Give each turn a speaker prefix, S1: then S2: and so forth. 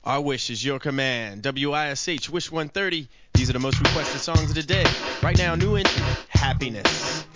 S1: Our wish is your command. WISH, Wish 130. These are the most requested songs of the day. Right now, new entry, Happiness.